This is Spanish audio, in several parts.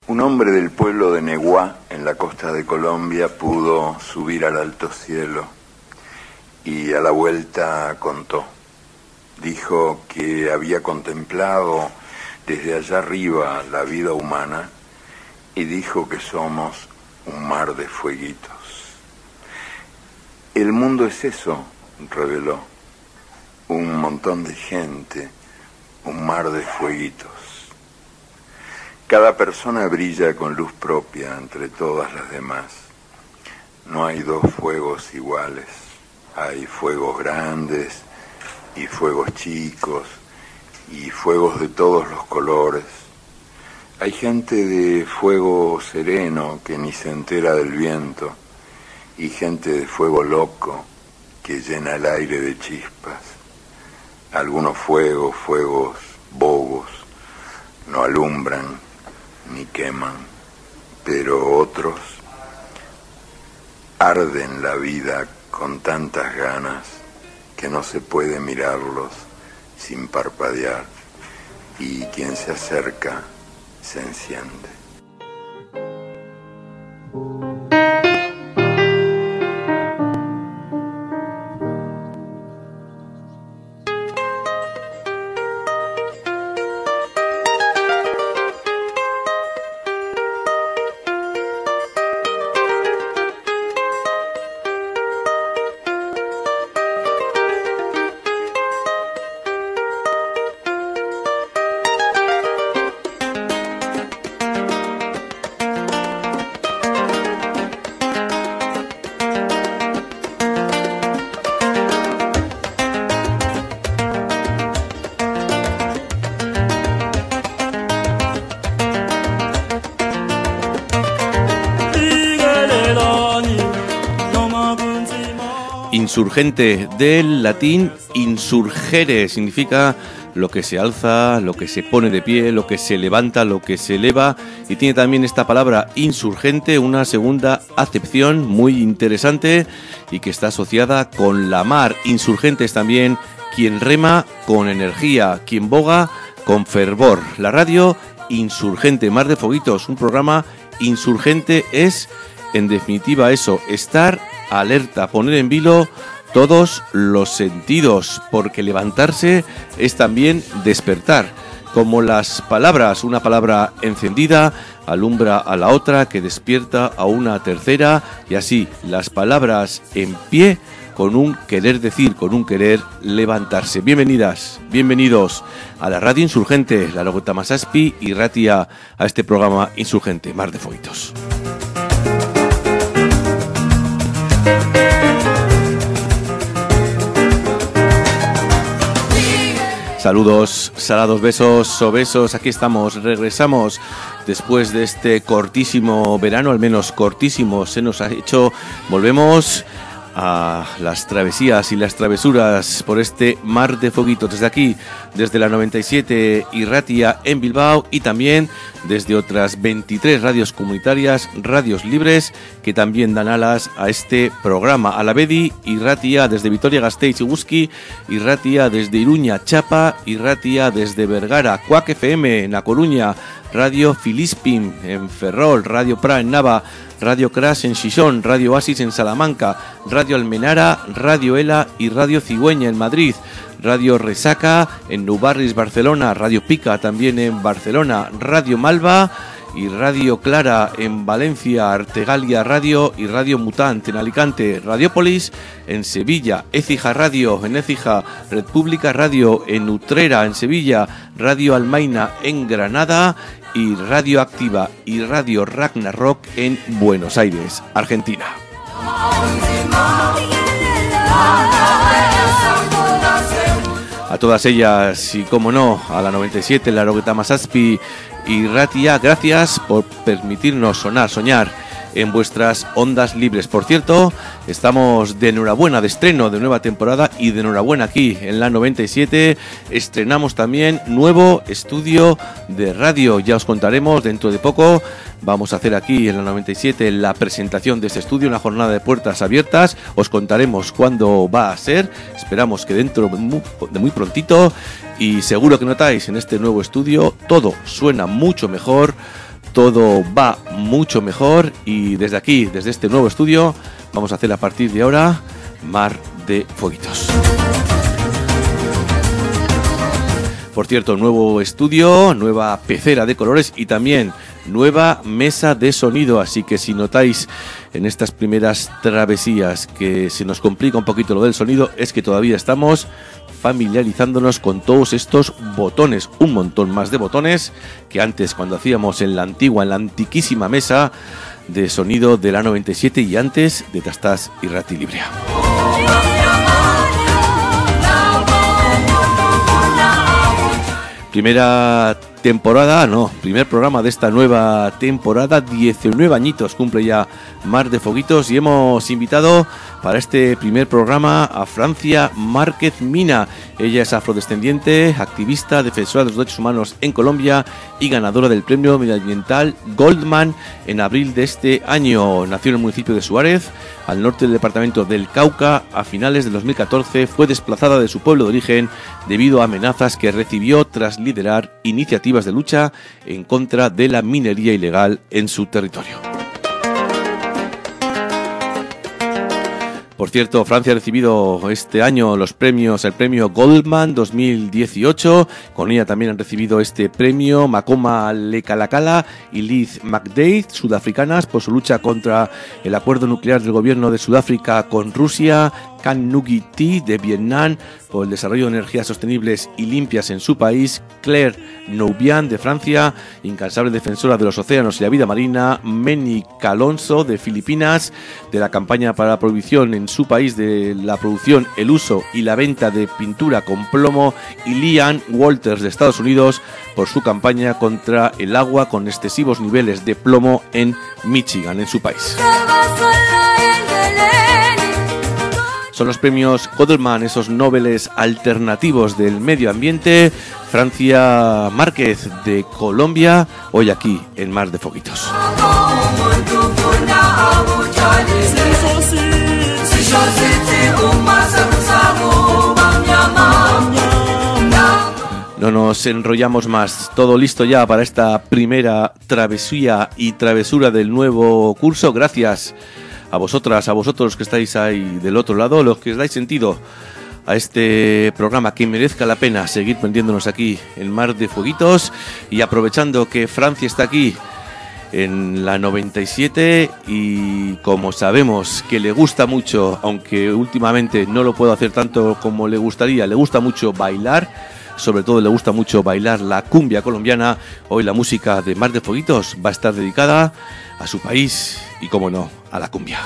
Un hombre del pueblo de Neguá, en la costa de Colombia, pudo subir al alto cielo y a la vuelta contó. Dijo que había contemplado desde allá arriba la vida humana y dijo que somos un mar de fueguitos. El mundo es eso, reveló, un montón de gente, un mar de fueguitos. Cada persona brilla con luz propia entre todas las demás. No hay dos fuegos iguales. Hay fuegos grandes y fuegos chicos y fuegos de todos los colores. Hay gente de fuego sereno que ni se entera del viento y gente de fuego loco que llena el aire de chispas. Algunos fuegos bobos, no alumbran ni queman, pero otros arden la vida con tantas ganas que no se puede mirarlos sin parpadear, y quien se acerca se enciende. Insurgente, del latín insurgere, significa lo que se alza, lo que se pone de pie, lo que se levanta, lo que se eleva, y tiene también esta palabra insurgente una segunda acepción muy interesante y que está asociada con la mar. Insurgente es también quien rema con energía, quien boga con fervor. La radio Insurgente, Mar de Fueguitos, un programa insurgente es, en definitiva, eso, estar alerta, poner en vilo todos los sentidos, porque levantarse es también despertar. Como las palabras, una palabra encendida alumbra a la otra, que despierta a una tercera, y así las palabras en pie con un querer decir, con un querer levantarse. Bienvenidas, bienvenidos a la Radio Insurgente, la Logota Masaspi y Ratia, a este programa Insurgente, Mar de Fueguitos. Saludos, salados, besos, obesos, aquí estamos, regresamos después de este cortísimo verano, al menos cortísimo se nos ha hecho, volvemos a las travesías y las travesuras por este Mar de Fueguitos, desde aquí, desde la 97 y Ratia en Bilbao, y también desde otras 23 radios comunitarias, radios libres, que también dan alas a este programa. A la Bedi y Ratia desde Vitoria-Gasteiz y Guzki, y Ratia desde Iruña, Chapa, y Ratia desde Vergara, Cuac FM en A Coruña, Radio Filispín en Ferrol, Radio Pra en Nava, Radio Crash en Xixón, Radio Oasis en Salamanca, Radio Almenara, Radio Ela y Radio Cigüeña en Madrid, Radio Resaca en Nou Barris, Barcelona, Radio Pica también en Barcelona, Radio Malva y Radio Clara en Valencia, Artegalia Radio y Radio Mutant en Alicante, Radiopolis en Sevilla, Écija Radio en Écija, República Radio en Utrera en Sevilla, Radio Almaina en Granada y Radio Activa y Radio Ragnarok en Buenos Aires, Argentina. A todas ellas y, como no, a la 97, la Logota Masaspi y Ratia, gracias por permitirnos soñar en vuestras ondas libres. Por cierto, estamos de enhorabuena, de estreno de nueva temporada, y de enhorabuena aquí en la 97. Estrenamos también nuevo estudio de radio. Ya os contaremos dentro de poco. Vamos a hacer aquí en la 97 la presentación de este estudio, una jornada de puertas abiertas. Os contaremos cuándo va a ser. Esperamos que dentro de muy prontito. Y seguro que notáis en este nuevo estudio todo suena mucho mejor. todo va mucho mejor y desde aquí, desde este nuevo estudio, vamos a hacer a partir de ahora Mar de Fueguitos. Por cierto, nuevo estudio, nueva pecera de colores y también nueva mesa de sonido, así que si notáis en estas primeras travesías que se nos complica un poquito lo del sonido, es que todavía estamos familiarizándonos con todos estos botones, un montón más de botones que antes cuando hacíamos en la antiquísima mesa de sonido de la 97 y antes de Tastas y Ratilibrea. Primer programa de esta nueva temporada, 19 añitos cumple ya Mar de Fueguitos y hemos invitado para este primer programa a Francia Márquez Mina. Ella es afrodescendiente, activista, defensora de los derechos humanos en Colombia y ganadora del premio medioambiental Goldman en abril de este año. Nació en el municipio de Suárez, al norte del departamento del Cauca. A finales de 2014 fue desplazada de su pueblo de origen debido a amenazas que recibió tras liderar iniciativas de lucha en contra de la minería ilegal en su territorio. Por cierto, Francia ha recibido este año el premio Goldman 2018. Con ella también han recibido este premio Makoma Lekalakala y Liz McDade, sudafricanas, por su lucha contra el acuerdo nuclear del gobierno de Sudáfrica con Rusia. Can Nguy Thi de Vietnam por el desarrollo de energías sostenibles y limpias en su país. Claire Noubian de Francia, incansable defensora de los océanos y la vida marina. Meni Kalonzo de Filipinas, de la campaña para la prohibición en su país de la producción, el uso y la venta de pintura con plomo. Y Leanne Walters de Estados Unidos por su campaña contra el agua con excesivos niveles de plomo en Michigan, en su país. Son los premios Goldman, esos Nobeles alternativos del medio ambiente. Francia Márquez de Colombia, hoy aquí en Mar de Fueguitos. No nos enrollamos más, todo listo ya para esta primera travesía y travesura del nuevo curso. Gracias a vosotras, a vosotros que estáis ahí del otro lado, los que os dais sentido a este programa, que merezca la pena seguir prendiéndonos aquí en Mar de Fueguitos y aprovechando que Francia está aquí en la 97 y como sabemos que le gusta mucho, aunque últimamente no lo puedo hacer tanto como le gustaría, le gusta mucho bailar, sobre todo le gusta mucho bailar la cumbia colombiana. Hoy la música de Mar de Fueguitos va a estar dedicada a su país y, como no, a la cumbia.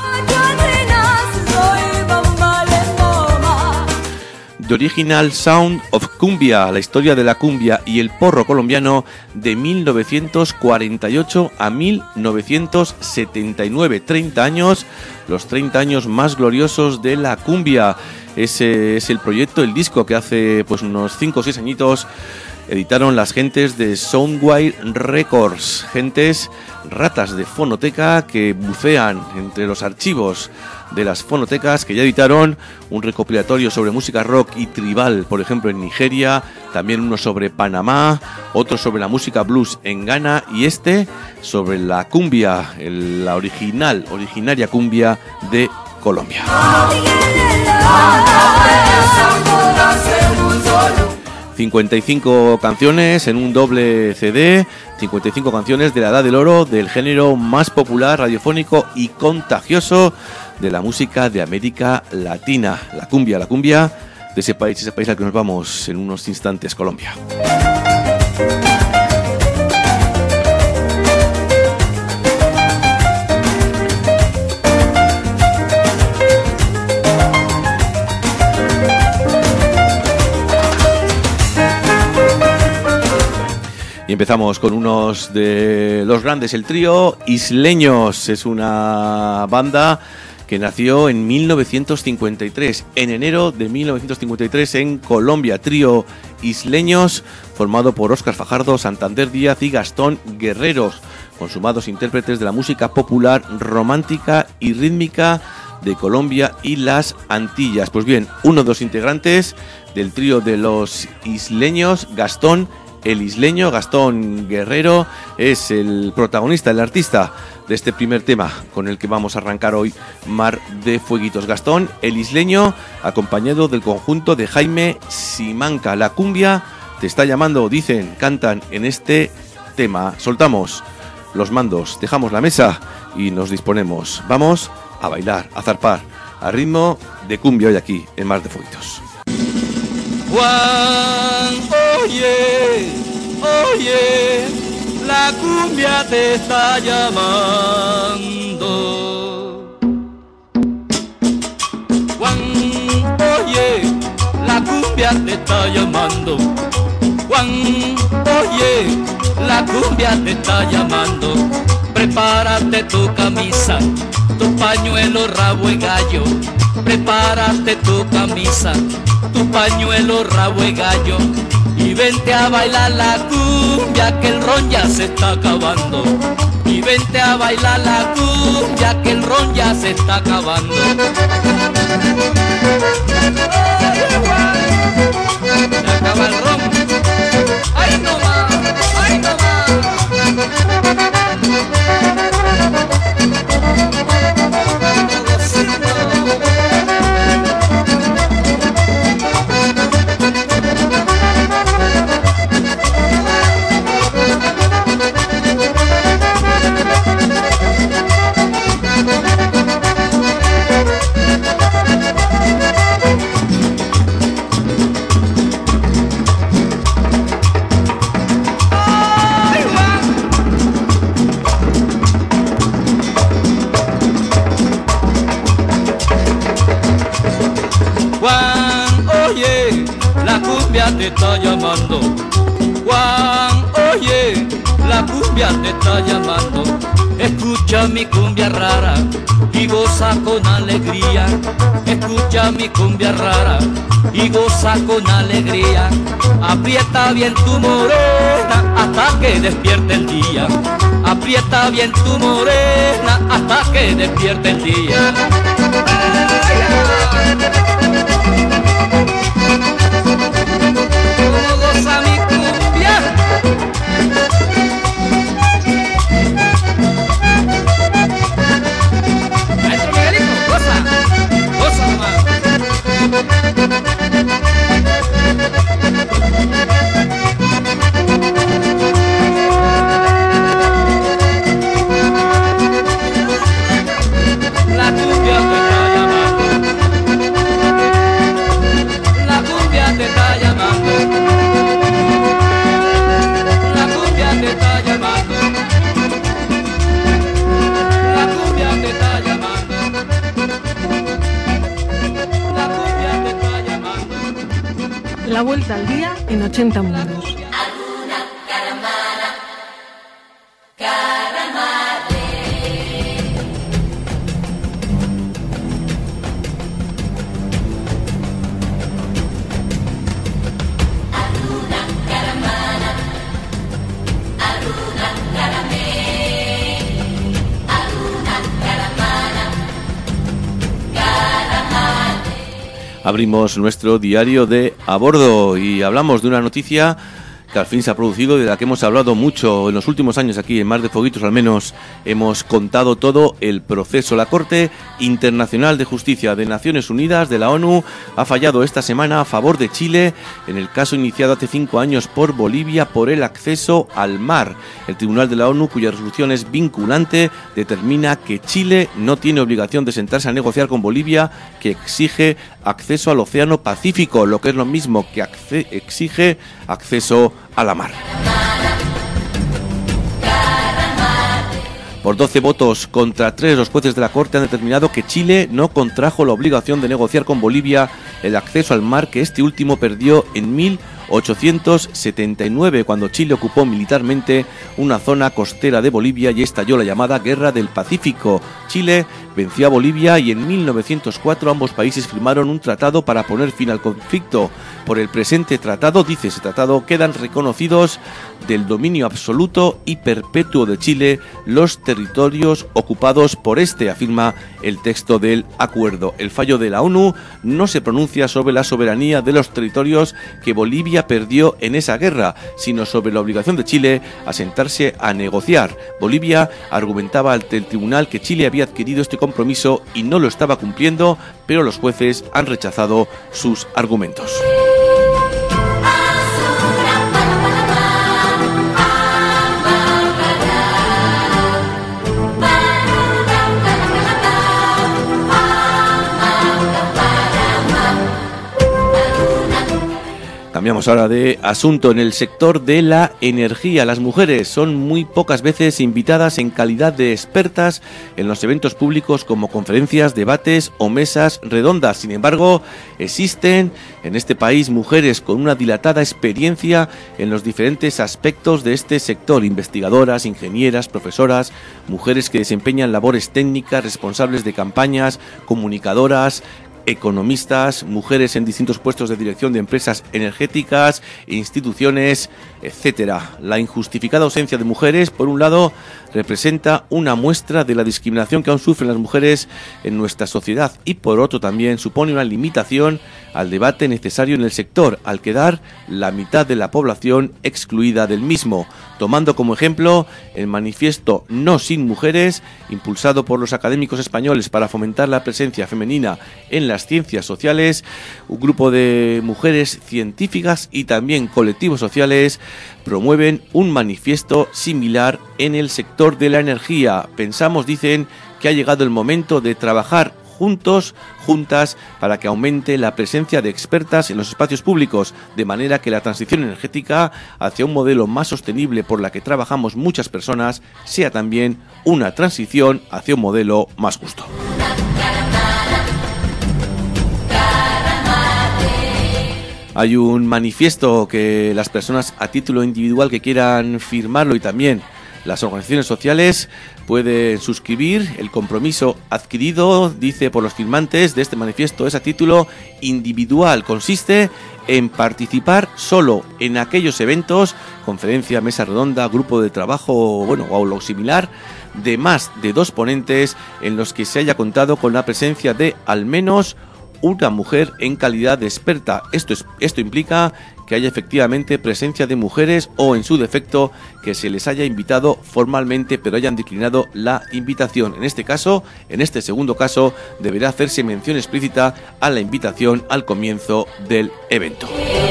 The Original Sound of Cumbia, la historia de la cumbia y el porro colombiano de 1948 a 1979, 30 años, los 30 años más gloriosos de la cumbia. Ese es el proyecto, el disco que hace pues unos 5 o 6 añitos editaron las gentes de Soundwire Records, gentes ratas de fonoteca que bucean entre los archivos de las fonotecas, que ya editaron un recopilatorio sobre música rock y tribal, por ejemplo en Nigeria, también uno sobre Panamá, otro sobre la música blues en Ghana y este sobre la cumbia, la originaria cumbia de Colombia. 55 canciones en un doble CD, 55 canciones de la edad del oro, del género más popular, radiofónico y contagioso de la música de América Latina, la cumbia de ese país al que nos vamos en unos instantes, Colombia. Y empezamos con unos de los grandes, el trío Isleños. Es una banda que nació en 1953, en enero de 1953 en Colombia. Trío Isleños, formado por Óscar Fajardo, Santander Díaz y Gastón Guerreros, consumados intérpretes de la música popular, romántica y rítmica de Colombia y las Antillas. Pues bien, uno de los integrantes del trío de los Isleños, Gastón el Isleño, Gastón Guerrero, es el protagonista, el artista de este primer tema con el que vamos a arrancar hoy, Mar de Fueguitos. Gastón, el isleño, acompañado del conjunto de Jaime Simanca. La cumbia te está llamando, dicen, cantan en este tema. Soltamos los mandos, dejamos la mesa y nos disponemos. Vamos a bailar, a zarpar, a ritmo de cumbia hoy aquí en Mar de Fueguitos. Juan, oye, oye, la cumbia te está llamando. Juan, oye, la cumbia te está llamando. Juan, oye, la cumbia te está llamando. Prepárate tu camisa, tu pañuelo, rabo y gallo. Prepárate tu camisa, tu pañuelo, rabo y gallo. Y vente a bailar la cumbia que el ron ya se está acabando. Y vente a bailar la cumbia que el ron ya se está acabando. Se acaba el ron. ¡Ay no más! ¡Ay no más! Te está llamando, Juan, oye, la cumbia te está llamando. Escucha mi cumbia rara y goza con alegría. Escucha mi cumbia rara y goza con alegría. Aprieta bien tu morena hasta que despierte el día. Aprieta bien tu morena hasta que despierte el día. Goza mi cumbia. Maestro Miguelito, goza, goza nomás. La cumbia te está llamando. La cumbia te está llamando. La cumbia te está llamando. La cumbia te está llamando. La cumbia te está llamando. La vuelta al día en 80 mundos. Abrimos nuestro diario de a bordo y hablamos de una noticia que al fin se ha producido y de la que hemos hablado mucho en los últimos años aquí en Mar de Fueguitos. Al menos hemos contado todo el proceso. La Corte Internacional de Justicia de Naciones Unidas, de la ONU, ha fallado esta semana a favor de Chile en el caso iniciado hace 5 años por Bolivia por el acceso al mar. El Tribunal de la ONU, cuya resolución es vinculante, determina que Chile no tiene obligación de sentarse a negociar con Bolivia, que exige acceso al Océano Pacífico, lo que es lo mismo que exige acceso a la mar. Por 12 votos contra 3, los jueces de la Corte han determinado que Chile no contrajo la obligación de negociar con Bolivia el acceso al mar que este último perdió en 1879, cuando Chile ocupó militarmente una zona costera de Bolivia y estalló la llamada Guerra del Pacífico. Chile venció a Bolivia y en 1904 ambos países firmaron un tratado para poner fin al conflicto. Por el presente tratado, dice ese tratado, quedan reconocidos del dominio absoluto y perpetuo de Chile los territorios ocupados por este, afirma el texto del acuerdo. El fallo de la ONU no se pronuncia sobre la soberanía de los territorios que Bolivia perdió en esa guerra, sino sobre la obligación de Chile a sentarse a negociar. Bolivia argumentaba ante el tribunal que Chile había adquirido este compromiso y no lo estaba cumpliendo, pero los jueces han rechazado sus argumentos. Cambiamos ahora de asunto. En el sector de la energía, las mujeres son muy pocas veces invitadas en calidad de expertas en los eventos públicos como conferencias, debates o mesas redondas. Sin embargo, existen en este país mujeres con una dilatada experiencia en los diferentes aspectos de este sector: investigadoras, ingenieras, profesoras, mujeres que desempeñan labores técnicas, responsables de campañas, comunicadoras, economistas, mujeres en distintos puestos de dirección de empresas energéticas, instituciones, etcétera. La injustificada ausencia de mujeres, por un lado, representa una muestra de la discriminación que aún sufren las mujeres en nuestra sociedad y por otro también supone una limitación al debate necesario en el sector, al quedar la mitad de la población excluida del mismo. Tomando como ejemplo el manifiesto No sin Mujeres, impulsado por los académicos españoles para fomentar la presencia femenina en las ciencias sociales, un grupo de mujeres científicas y también colectivos sociales promueven un manifiesto similar en el sector de la energía. Pensamos, dicen, que ha llegado el momento de trabajar juntas, para que aumente la presencia de expertas en los espacios públicos, de manera que la transición energética hacia un modelo más sostenible por la que trabajamos muchas personas sea también una transición hacia un modelo más justo. Hay un manifiesto que las personas a título individual que quieran firmarlo y también las organizaciones sociales pueden suscribir. El compromiso adquirido, dice, por los firmantes de este manifiesto es a título individual. Consiste en participar solo en aquellos eventos, conferencia, mesa redonda, grupo de trabajo, o lo similar, de más de 2 ponentes en los que se haya contado con la presencia de al menos una mujer en calidad de experta. Esto implica que haya efectivamente presencia de mujeres o, en su defecto, que se les haya invitado formalmente pero hayan declinado la invitación. En este segundo caso, deberá hacerse mención explícita a la invitación al comienzo del evento.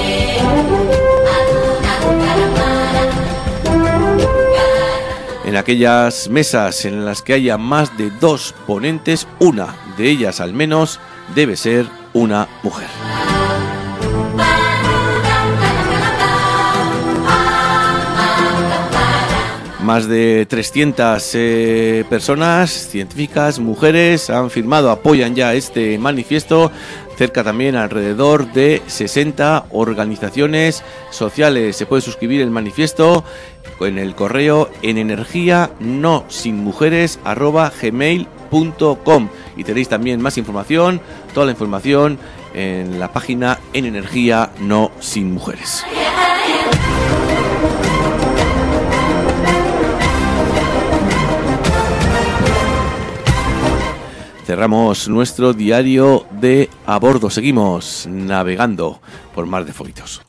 En aquellas mesas en las que haya más de 2 ponentes, una de ellas al menos debe ser una mujer. Más de 300 personas, científicas, mujeres, han firmado, apoyan ya este manifiesto. Cerca también alrededor de 60 organizaciones sociales. Se puede suscribir el manifiesto en el correo energianosinmujeres@gmail.com y tenéis también más información, toda la información en la página En Energía No Sin Mujeres. Cerramos nuestro diario de a bordo. Seguimos navegando por mar de foguitos.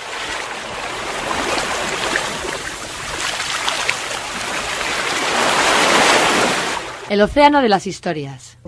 El océano de las historias.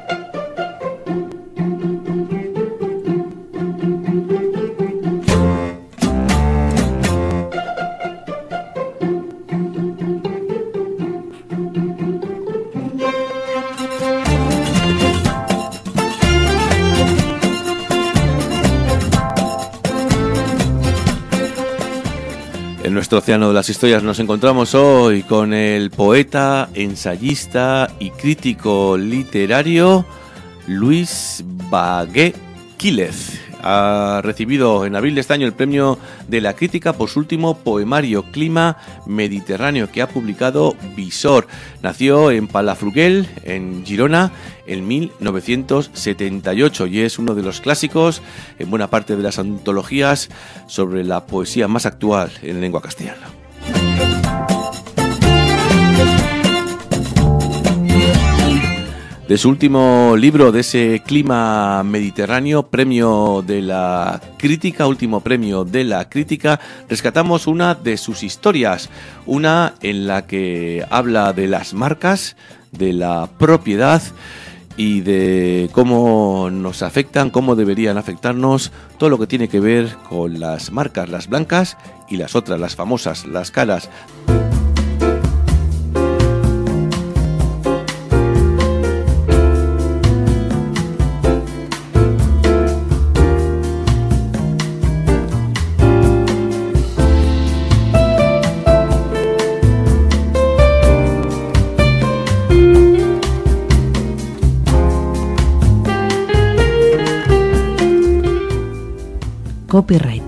En nuestro océano de las historias nos encontramos hoy con el poeta, ensayista y crítico literario Luis Bagué Quílez. Ha recibido en abril de este año el premio de la crítica por su último poemario Clima Mediterráneo, que ha publicado Visor. Nació en Palafrugell, en Girona, en 1978 y es uno de los clásicos en buena parte de las antologías sobre la poesía más actual en lengua castellana. De su último libro, de ese clima mediterráneo, premio de la crítica, último premio de la crítica, rescatamos una de sus historias, una en la que habla de las marcas, de la propiedad y de cómo nos afectan, cómo deberían afectarnos, todo lo que tiene que ver con las marcas, las blancas y las otras, las famosas, las caras. Copyright.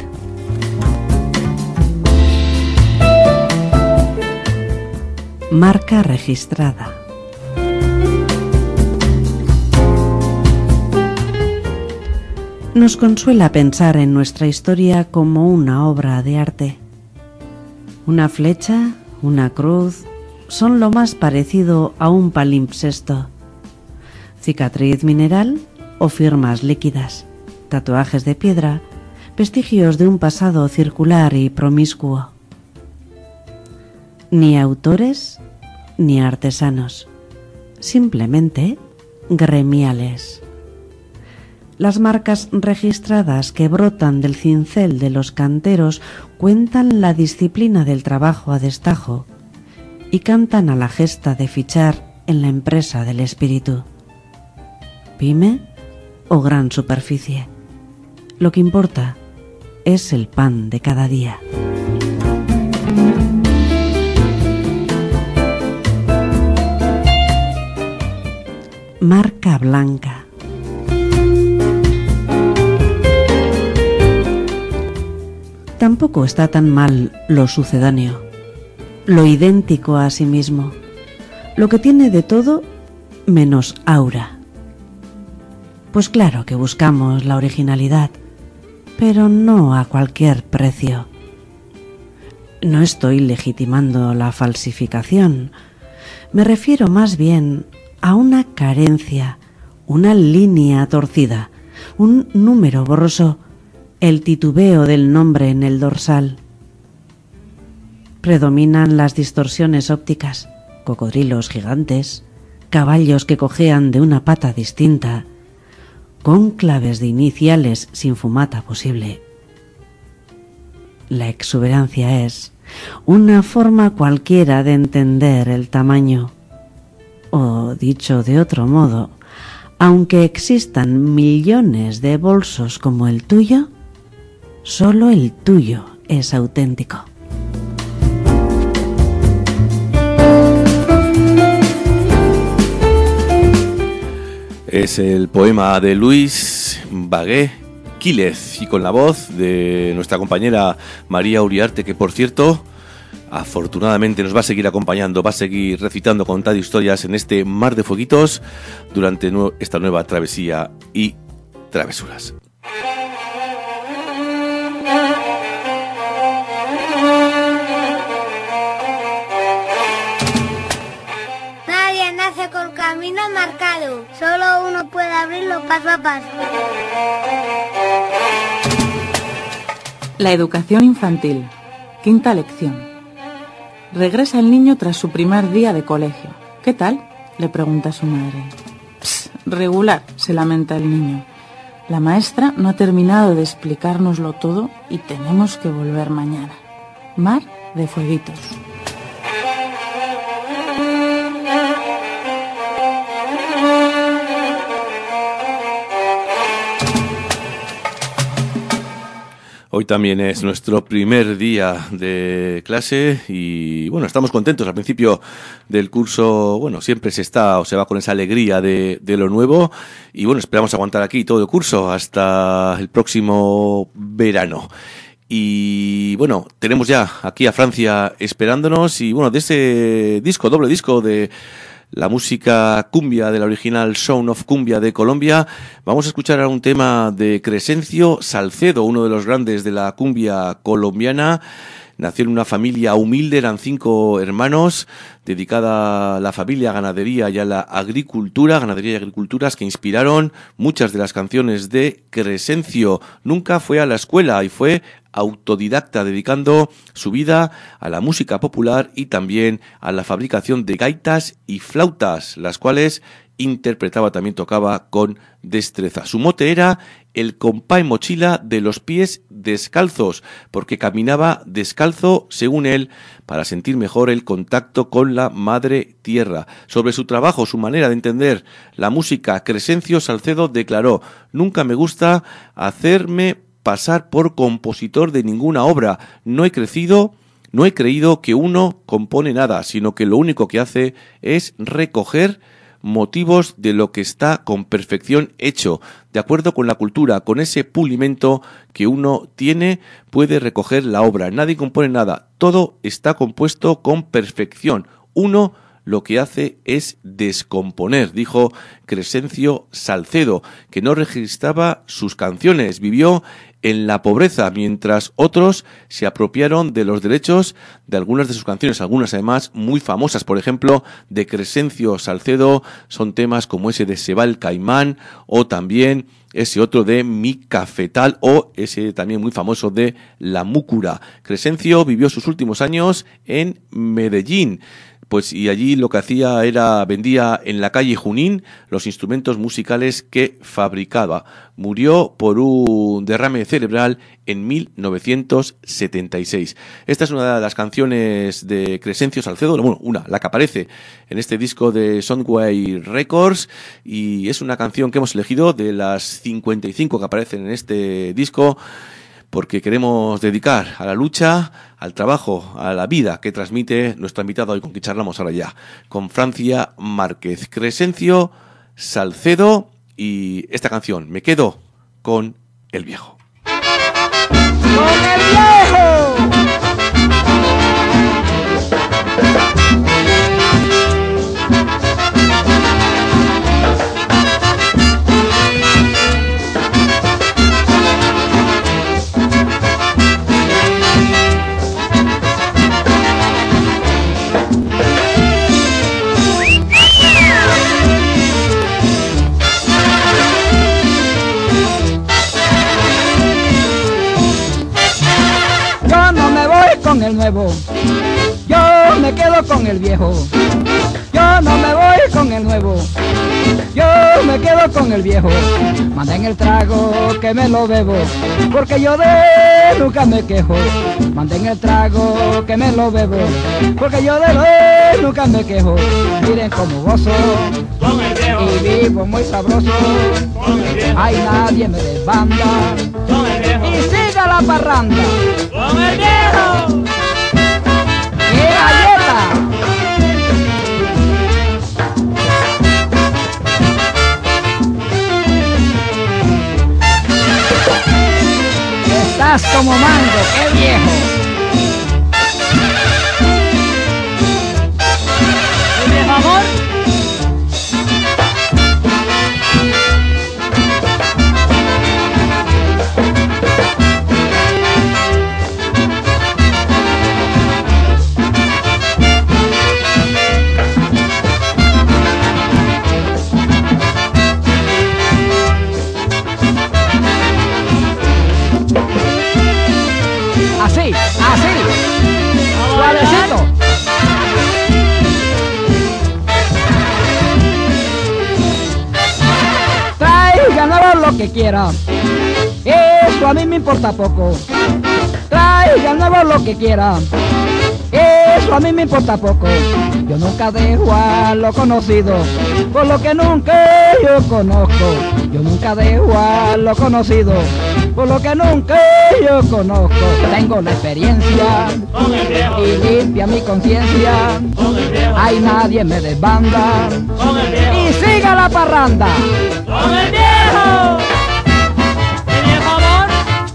Marca registrada. Nos consuela pensar en nuestra historia como una obra de arte. Una flecha, una cruz, son lo más parecido a un palimpsesto. Cicatriz mineral o firmas líquidas, tatuajes de piedra, vestigios de un pasado circular y promiscuo. Ni autores ni artesanos, simplemente gremiales. Las marcas registradas que brotan del cincel de los canteros cuentan la disciplina del trabajo a destajo y cantan a la gesta de fichar en la empresa del espíritu. Pyme o gran superficie, lo que importa es el pan de cada día. Marca blanca. Tampoco está tan mal lo sucedáneo, lo idéntico a sí mismo, lo que tiene de todo menos aura. Pues claro que buscamos la originalidad, pero no a cualquier precio. No estoy legitimando la falsificación, me refiero más bien a una carencia, una línea torcida, un número borroso, el titubeo del nombre en el dorsal. Predominan las distorsiones ópticas, cocodrilos gigantes, caballos que cojean de una pata distinta, cónclaves de iniciales sin fumata posible. La exuberancia es una forma cualquiera de entender el tamaño. O, dicho de otro modo, aunque existan millones de bolsos como el tuyo, solo el tuyo es auténtico. Es el poema de Luis Bagué Quílez y con la voz de nuestra compañera María Uriarte, que por cierto, afortunadamente nos va a seguir acompañando, va a seguir recitando, contando historias en este mar de fueguitos durante esta nueva travesía y travesuras. Nadie nace con camino marcado, solo uno puede abrirlo paso a paso. La educación infantil, quinta lección. Regresa el niño tras su primer día de colegio. ¿Qué tal?, le pregunta a su madre. Regular, se lamenta el niño. La maestra no ha terminado de explicárnoslo todo y tenemos que volver mañana. Mar de fueguitos. Hoy también es nuestro primer día de clase y bueno, estamos contentos. Al principio del curso, bueno, siempre se está o se va con esa alegría de lo nuevo y bueno, esperamos aguantar aquí todo el curso hasta el próximo verano. Y bueno, tenemos ya aquí a Francia esperándonos y bueno, de ese disco, doble disco de la música cumbia de la original Sound of Cumbia de Colombia, vamos a escuchar a un tema de Crescencio Salcedo, uno de los grandes de la cumbia colombiana, nació en una familia humilde, eran 5 hermanos, dedicada a la familia, ganadería y a la agricultura, ganadería y agriculturas que inspiraron muchas de las canciones de Crescencio. Nunca fue a la escuela y fue autodidacta, dedicando su vida a la música popular y también a la fabricación de gaitas y flautas, las cuales interpretaba, también tocaba con destreza. Su mote era el compá en mochila de los pies descalzos, porque caminaba descalzo, según él, para sentir mejor el contacto con la madre tierra. Sobre su trabajo, su manera de entender la música, Crescencio Salcedo declaró: nunca me gusta hacerme pasar por compositor de ninguna obra. No he creído que uno compone nada, sino que lo único que hace es recoger motivos de lo que está con perfección hecho, de acuerdo con la cultura, con ese pulimento que uno tiene, puede recoger la obra. Nadie compone nada, todo está compuesto con perfección. Uno lo que hace es descomponer, dijo Crescencio Salcedo, que no registraba sus canciones, vivió en la pobreza, mientras otros se apropiaron de los derechos de algunas de sus canciones, algunas además muy famosas. Por ejemplo, de Crescencio Salcedo son temas como ese de Se va el caimán, o también ese otro de Mi cafetal, o ese también muy famoso de La múcura. Crescencio vivió sus últimos años en Medellín, pues, y allí lo que hacía era vendía en la calle Junín los instrumentos musicales que fabricaba. Murió por un derrame cerebral en 1976. Esta es una de las canciones de Crescencio Salcedo, bueno, la que aparece en este disco de Soundwave Records, y es una canción que hemos elegido de las 55 que aparecen en este disco, porque queremos dedicar a la lucha, al trabajo, a la vida que transmite nuestra invitada hoy, con quien charlamos ahora ya, con Francia Márquez. Crescencio Salcedo y esta canción, Me quedo con el viejo. ¡Con el viejo! Con el nuevo, yo me quedo con el viejo. Yo no me voy con el nuevo, yo me quedo con el viejo. Manden el trago que me lo bebo, porque yo de nunca me quejo. Manden el trago que me lo bebo, porque yo de nunca me quejo. Miren cómo gozo y vivo muy sabroso. Ay, nadie me desbanda y siga la parranda con el viejo. ¡Qué galleta! Estás como mango, qué viejo. ¿El viejo amor? Así, suavecito. Traigan lo que quiera, eso a mí me importa poco. Traigan lo que quiera, eso a mí me importa poco. Yo nunca dejo a lo conocido por lo que nunca yo conozco. Yo nunca dejo a lo conocido por lo que nunca yo conozco. Tengo la experiencia y limpia mi conciencia. Ay, nadie me desbanda y siga la parranda con el viejo. ¿El viejo amor?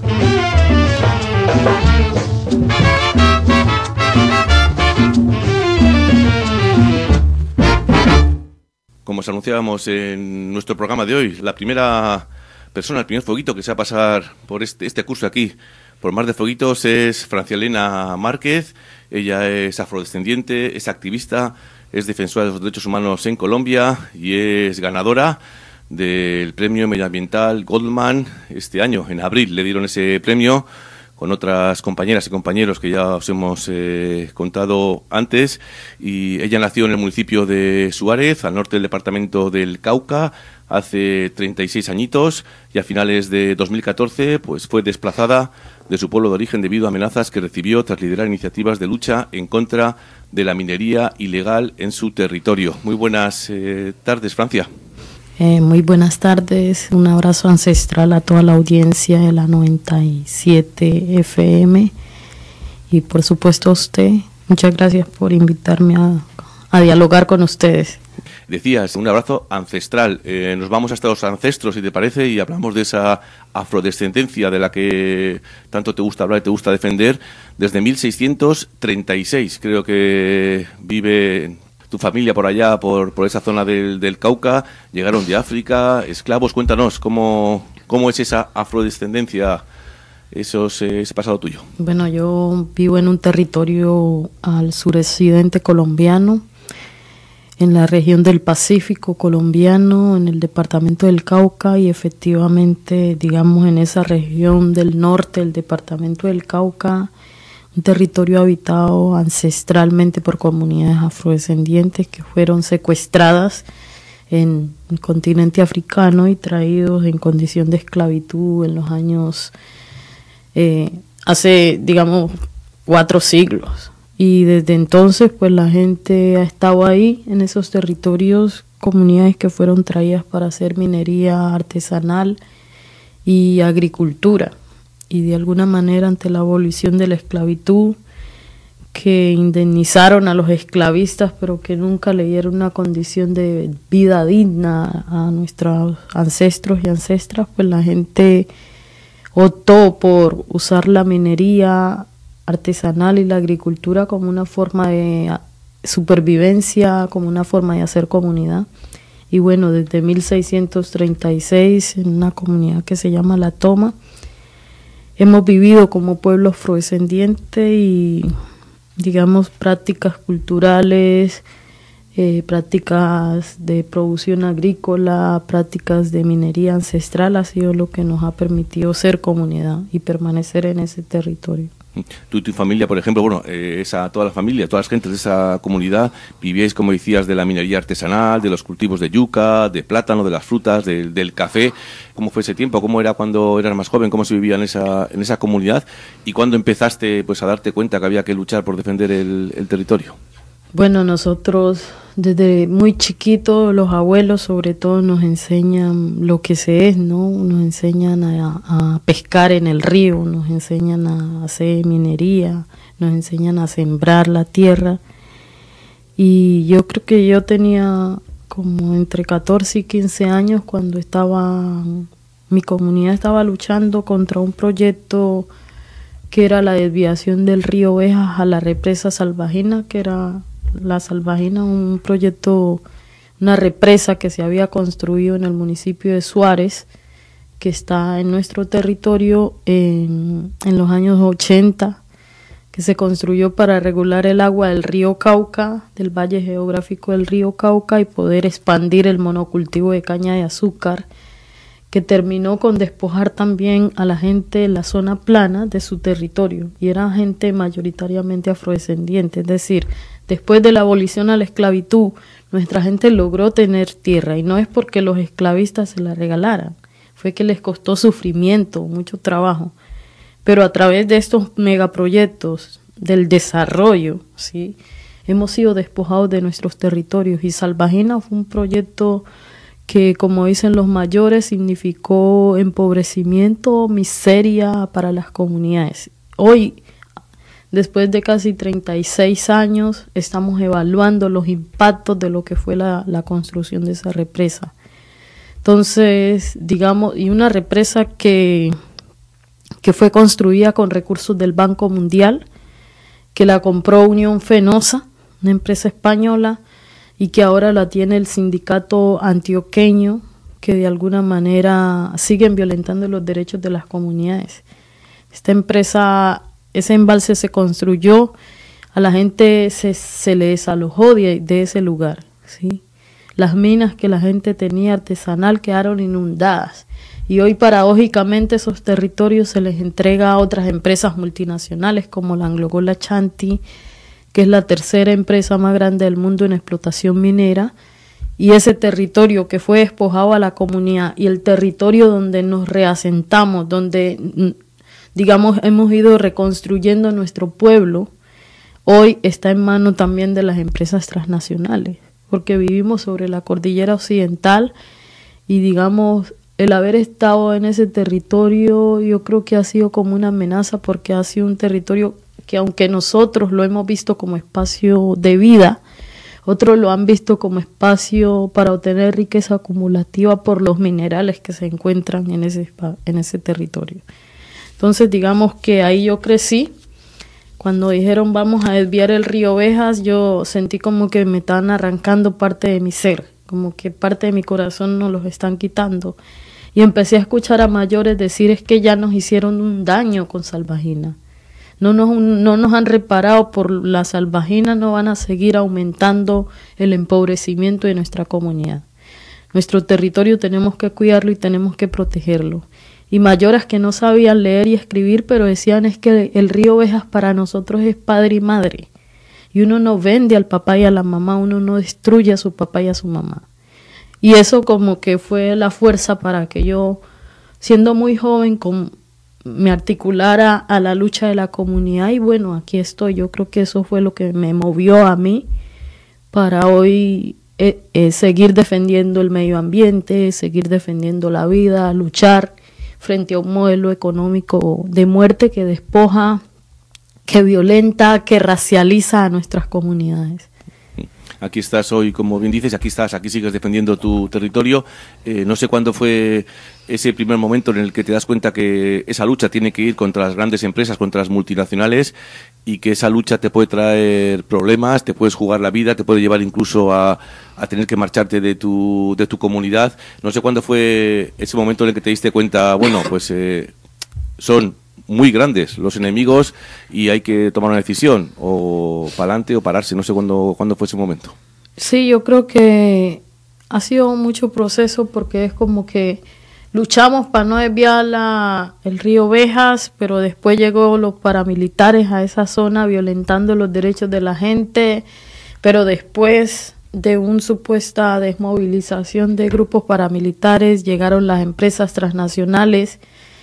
Como os anunciábamos en nuestro programa de hoy, la primera persona, el primer fueguito que se va a pasar por este curso aquí, por Mar de Fueguitos es Francialena Márquez. Ella es afrodescendiente, es activista, es defensora de los derechos humanos en Colombia y es ganadora del premio medioambiental Goldman este año. En abril le dieron ese premio con otras compañeras y compañeros que ya os hemos contado antes, y ella nació en el municipio de Suárez, al norte del departamento del Cauca, hace 36 añitos, y a finales de 2014 pues fue desplazada de su pueblo de origen debido a amenazas que recibió tras liderar iniciativas de lucha en contra de la minería ilegal en su territorio. Muy buenas tardes, Francia. Muy buenas tardes, un abrazo ancestral a toda la audiencia de la 97 FM y por supuesto a usted. Muchas gracias por invitarme a dialogar con ustedes. Decías, un abrazo ancestral. Nos vamos hasta los ancestros, si te parece, y hablamos de esa afrodescendencia de la que tanto te gusta hablar y te gusta defender. Desde 1636 creo que vive tu familia por allá, por esa zona del Cauca. Llegaron de África, esclavos. Cuéntanos, ¿cómo es esa afrodescendencia, ese pasado tuyo? Bueno, yo vivo en un territorio al suroccidente colombiano, en la región del Pacífico colombiano, en el departamento del Cauca, y efectivamente, digamos, en esa región del norte del departamento del Cauca, un territorio habitado ancestralmente por comunidades afrodescendientes que fueron secuestradas en el continente africano y traídos en condición de esclavitud en los años, hace, digamos, 4 siglos. Y desde entonces, pues la gente ha estado ahí, en esos territorios, comunidades que fueron traídas para hacer minería artesanal y agricultura. Y de alguna manera, ante la abolición de la esclavitud, que indemnizaron a los esclavistas, pero que nunca le dieron una condición de vida digna a nuestros ancestros y ancestras, pues la gente optó por usar la minería artesanal y la agricultura como una forma de supervivencia, como una forma de hacer comunidad. Y bueno, desde 1636, en una comunidad que se llama La Toma, hemos vivido como pueblo afrodescendiente y, digamos, prácticas culturales, prácticas de producción agrícola, prácticas de minería ancestral, ha sido lo que nos ha permitido ser comunidad y permanecer en ese territorio. Tú y tu familia, por ejemplo, bueno, toda la familia, todas las gentes de esa comunidad, vivíais, como decías, de la minería artesanal, de los cultivos de yuca, de plátano, de las frutas, del café. ¿Cómo fue ese tiempo? ¿Cómo era cuando eras más joven? ¿Cómo se vivía en esa comunidad? ¿Y cuándo empezaste pues a darte cuenta que había que luchar por defender el territorio? Bueno, nosotros desde muy chiquitos, los abuelos sobre todo nos enseñan lo que se es, ¿no? Nos enseñan a pescar en el río, nos enseñan a hacer minería, nos enseñan a sembrar la tierra. Y yo creo que yo tenía como entre 14 y 15 años cuando mi comunidad estaba luchando contra un proyecto que era la desviación del río Ovejas a la represa Salvajina, que era la Salvajina, un proyecto, una represa que se había construido en el municipio de Suárez, que está en nuestro territorio en los años 80, que se construyó para regular el agua del río Cauca, del valle geográfico del río Cauca, y poder expandir el monocultivo de caña de azúcar, que terminó con despojar también a la gente de la zona plana de su territorio, y era gente mayoritariamente afrodescendiente, es decir, después de la abolición a la esclavitud, nuestra gente logró tener tierra, y no es porque los esclavistas se la regalaran, fue que les costó sufrimiento, mucho trabajo, pero a través de estos megaproyectos del desarrollo, ¿sí?, hemos sido despojados de nuestros territorios, y Salvajina fue un proyecto que, como dicen los mayores, significó empobrecimiento, miseria para las comunidades. Hoy, después de casi 36 años, estamos evaluando los impactos de lo que fue la construcción de esa represa. Entonces, digamos, y una represa que fue construida con recursos del Banco Mundial, que la compró Unión Fenosa, una empresa española, y que ahora la tiene el sindicato antioqueño, que de alguna manera siguen violentando los derechos de las comunidades. Esta empresa, ese embalse se construyó, a la gente se le desalojó de ese lugar, ¿sí? Las minas que la gente tenía artesanal quedaron inundadas y hoy paradójicamente esos territorios se les entrega a otras empresas multinacionales como la Anglo-Gold Ashanti, que es la tercera empresa más grande del mundo en explotación minera, y ese territorio que fue despojado a la comunidad y el territorio donde nos reasentamos, donde, digamos, hemos ido reconstruyendo nuestro pueblo, hoy está en manos también de las empresas transnacionales, porque vivimos sobre la cordillera occidental y, digamos, el haber estado en ese territorio yo creo que ha sido como una amenaza, porque ha sido un territorio que, aunque nosotros lo hemos visto como espacio de vida, otros lo han visto como espacio para obtener riqueza acumulativa por los minerales que se encuentran en ese territorio. Entonces, digamos que ahí yo crecí. Cuando dijeron vamos a desviar el río Ovejas, yo sentí como que me estaban arrancando parte de mi ser, como que parte de mi corazón nos los están quitando. Y empecé a escuchar a mayores decir, es que ya nos hicieron un daño con Salvajina. No nos han reparado por la Salvajina, no van a seguir aumentando el empobrecimiento de nuestra comunidad. Nuestro territorio tenemos que cuidarlo y tenemos que protegerlo. Y mayores que no sabían leer y escribir, pero decían es que el río Ovejas para nosotros es padre y madre. Y uno no vende al papá y a la mamá, uno no destruye a su papá y a su mamá. Y eso como que fue la fuerza para que yo, siendo muy joven, me articulara a la lucha de la comunidad y bueno, aquí estoy. Yo creo que eso fue lo que me movió a mí para hoy seguir defendiendo el medio ambiente, seguir defendiendo la vida, luchar frente a un modelo económico de muerte que despoja, que violenta, que racializa a nuestras comunidades. Aquí estás hoy, como bien dices, aquí sigues defendiendo tu territorio. No sé cuándo fue ese primer momento en el que te das cuenta que esa lucha tiene que ir contra las grandes empresas, contra las multinacionales, y que esa lucha te puede traer problemas, te puedes jugar la vida, te puede llevar incluso a tener que marcharte de tu comunidad. No sé cuándo fue ese momento en el que te diste cuenta, bueno, pues son muy grandes los enemigos y hay que tomar una decisión, o para adelante o pararse. No sé cuándo fue ese momento. Sí, yo creo que ha sido mucho proceso, porque es como que luchamos para no desviar el río Ovejas, pero después llegó los paramilitares a esa zona violentando los derechos de la gente, pero después de una supuesta desmovilización de grupos paramilitares llegaron las empresas transnacionales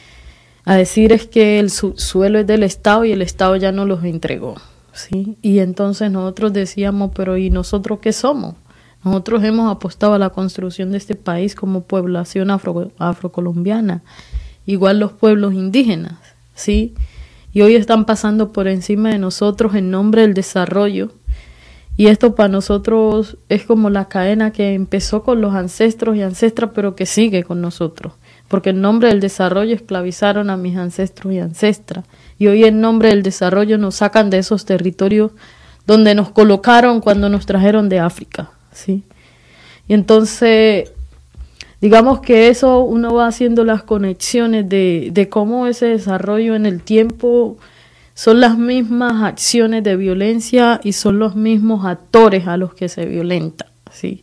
a decir es que el suelo es del Estado y el Estado ya no los entregó, ¿sí? Y entonces nosotros decíamos, pero ¿y nosotros qué somos? Nosotros hemos apostado a la construcción de este país como población afrocolombiana, igual los pueblos indígenas, ¿sí? Y hoy están pasando por encima de nosotros en nombre del desarrollo, y esto para nosotros es como la cadena que empezó con los ancestros y ancestras, pero que sigue con nosotros. Porque en nombre del desarrollo esclavizaron a mis ancestros y ancestras, y hoy en nombre del desarrollo nos sacan de esos territorios donde nos colocaron cuando nos trajeron de África, ¿sí? Y entonces, digamos que eso uno va haciendo las conexiones de cómo ese desarrollo en el tiempo son las mismas acciones de violencia y son los mismos actores a los que se violenta, ¿sí?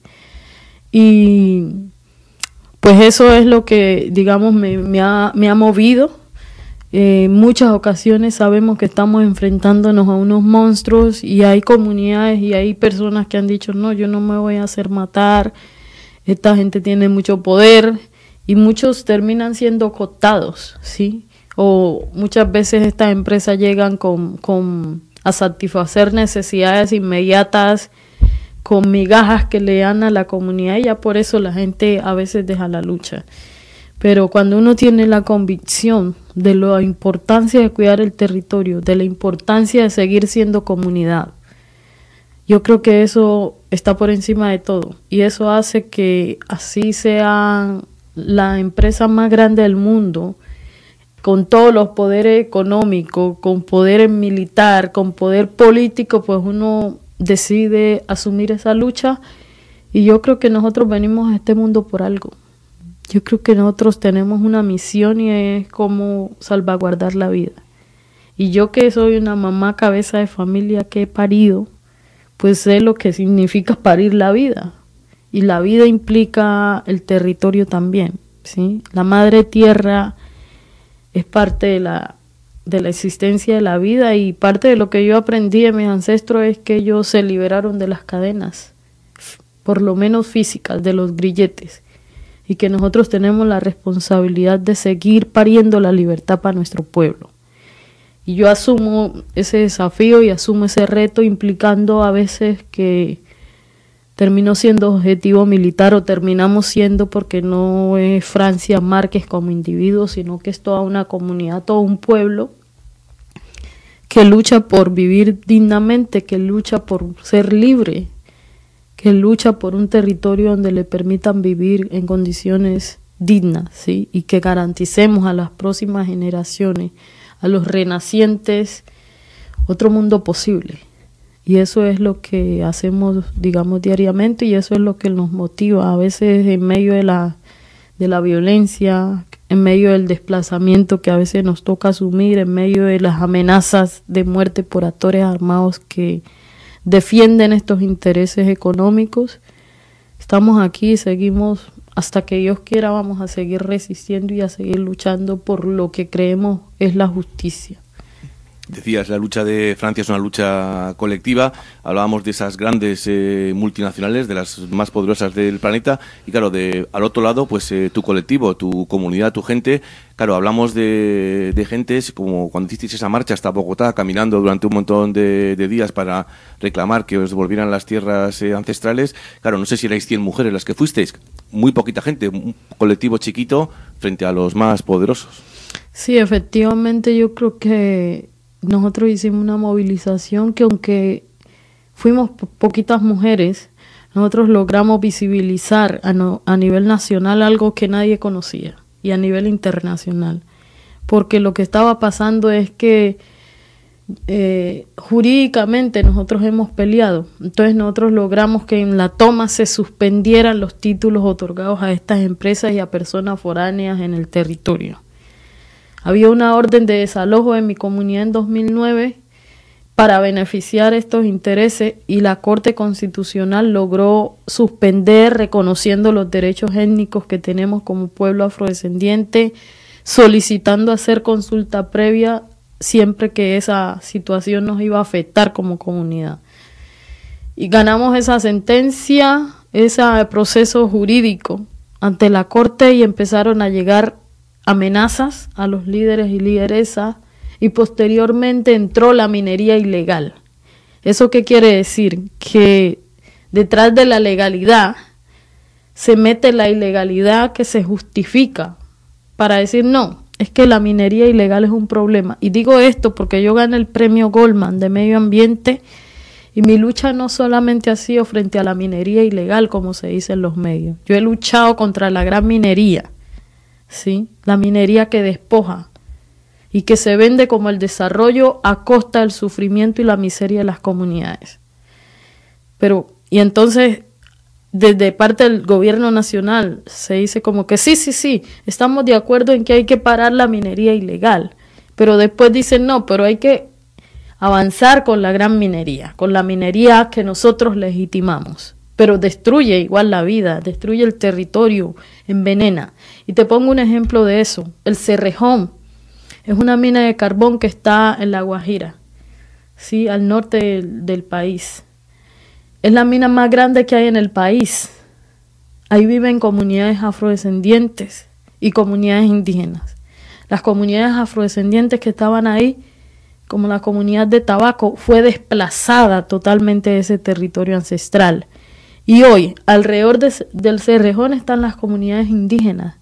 Y pues eso es lo que, digamos, me ha movido. En muchas ocasiones sabemos que estamos enfrentándonos a unos monstruos y hay comunidades y hay personas que han dicho, no, yo no me voy a hacer matar, esta gente tiene mucho poder, y muchos terminan siendo cooptados, ¿sí? O muchas veces estas empresas llegan a satisfacer necesidades inmediatas con migajas que le dan a la comunidad, y ya por eso la gente a veces deja la lucha. Pero cuando uno tiene la convicción de la importancia de cuidar el territorio, de la importancia de seguir siendo comunidad, yo creo que eso está por encima de todo, y eso hace que así sea la empresa más grande del mundo, con todos los poderes económicos, con poder militar, con poder político, pues uno decide asumir esa lucha, y yo creo que nosotros venimos a este mundo por algo. Yo creo que nosotros tenemos una misión y es como salvaguardar la vida. Y yo que soy una mamá cabeza de familia que he parido, pues sé lo que significa parir la vida. Y la vida implica el territorio también, ¿sí? La madre tierra es parte de la existencia de la vida, y parte de lo que yo aprendí de mis ancestros es que ellos se liberaron de las cadenas, por lo menos físicas, de los grilletes, y que nosotros tenemos la responsabilidad de seguir pariendo la libertad para nuestro pueblo. Y yo asumo ese desafío y asumo ese reto, implicando a veces que termino siendo objetivo militar, o terminamos siendo, porque no es Francia Márquez como individuo, sino que es toda una comunidad, todo un pueblo que lucha por vivir dignamente, que lucha por ser libre, que lucha por un territorio donde le permitan vivir en condiciones dignas, ¿sí? Y que garanticemos a las próximas generaciones, a los renacientes, otro mundo posible. Y eso es lo que hacemos, digamos, diariamente, y eso es lo que nos motiva, a veces en medio de la violencia, en medio del desplazamiento que a veces nos toca asumir, en medio de las amenazas de muerte por actores armados que defienden estos intereses económicos. Estamos aquí y seguimos, hasta que Dios quiera, vamos a seguir resistiendo y a seguir luchando por lo que creemos es la justicia. Decías, la lucha de Francia es una lucha colectiva, hablábamos de esas grandes multinacionales, de las más poderosas del planeta, y claro, al otro lado, pues tu colectivo, tu comunidad, tu gente. Claro, hablamos de gentes, como cuando hicisteis esa marcha hasta Bogotá, caminando durante un montón de días para reclamar que os devolvieran las tierras ancestrales. Claro, no sé si erais 100 mujeres las que fuisteis, muy poquita gente, un colectivo chiquito frente a los más poderosos. Sí, efectivamente, yo creo que nosotros hicimos una movilización que, aunque fuimos poquitas mujeres, nosotros logramos visibilizar a nivel nacional algo que nadie conocía, y a nivel internacional, porque lo que estaba pasando es que jurídicamente nosotros hemos peleado. Entonces nosotros logramos que en la toma se suspendieran los títulos otorgados a estas empresas y a personas foráneas en el territorio. Había una orden de desalojo en mi comunidad en 2009 para beneficiar estos intereses, y la Corte Constitucional logró suspender, reconociendo los derechos étnicos que tenemos como pueblo afrodescendiente, solicitando hacer consulta previa siempre que esa situación nos iba a afectar como comunidad. Y ganamos esa sentencia, ese proceso jurídico ante la Corte, y empezaron a llegar amenazas a los líderes y lideresas, y posteriormente entró la minería ilegal. ¿Eso qué quiere decir? Que detrás de la legalidad se mete la ilegalidad que se justifica para decir no, es que la minería ilegal es un problema. Y digo esto porque yo gané el premio Goldman de medio ambiente, y mi lucha no solamente ha sido frente a la minería ilegal, como se dice en los medios. Yo he luchado contra la gran minería, ¿sí? La minería que despoja y que se vende como el desarrollo a costa del sufrimiento y la miseria de las comunidades. Y entonces, desde parte del gobierno nacional, se dice como que sí, estamos de acuerdo en que hay que parar la minería ilegal, pero después dicen no, pero hay que avanzar con la gran minería, con la minería que nosotros legitimamos, pero destruye igual la vida, destruye el territorio, envenena. Y te pongo un ejemplo de eso. El Cerrejón es una mina de carbón que está en La Guajira, ¿sí? Al norte del país. Es la mina más grande que hay en el país. Ahí viven comunidades afrodescendientes y comunidades indígenas. Las comunidades afrodescendientes que estaban ahí, como la comunidad de Tabaco, fue desplazada totalmente de ese territorio ancestral. Y hoy, alrededor del Cerrejón están las comunidades indígenas.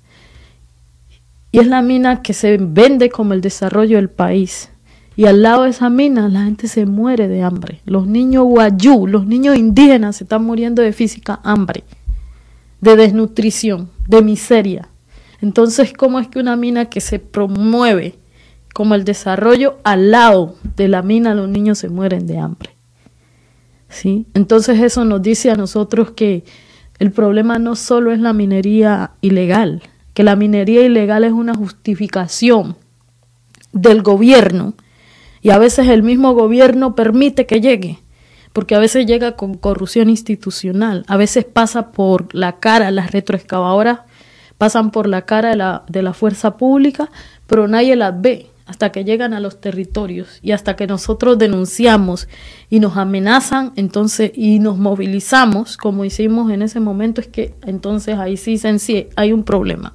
Y es la mina que se vende como el desarrollo del país. Y al lado de esa mina la gente se muere de hambre. Los niños guayú, los niños indígenas se están muriendo de física hambre, de desnutrición, de miseria. Entonces, ¿cómo es que una mina que se promueve como el desarrollo, al lado de la mina los niños se mueren de hambre? ¿Sí? Entonces eso nos dice a nosotros que El problema no solo es la minería ilegal, que la minería ilegal es una justificación del gobierno y a veces el mismo gobierno permite que llegue, porque a veces llega con corrupción institucional, a veces pasa por la cara, las retroexcavadoras pasan por la cara de la fuerza pública, pero nadie las ve hasta que llegan a los territorios y hasta que nosotros denunciamos y nos amenazan, entonces, y nos movilizamos, como hicimos en ese momento, es que entonces ahí sí hay un problema.